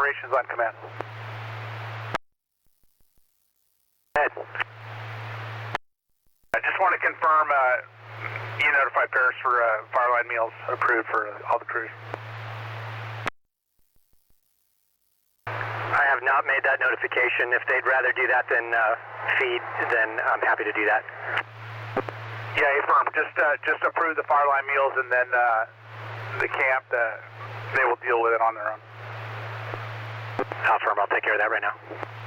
Operations on command. Ed. I just want to confirm you notified Paris for Fireline meals approved for all the crews. I have not made that notification. If they'd rather do that than feed, then I'm happy to do that. Yeah, affirm. Just approve the Fireline meals, and then the camp, they will deal with it on their own. Affirm. I'll take care of that right now.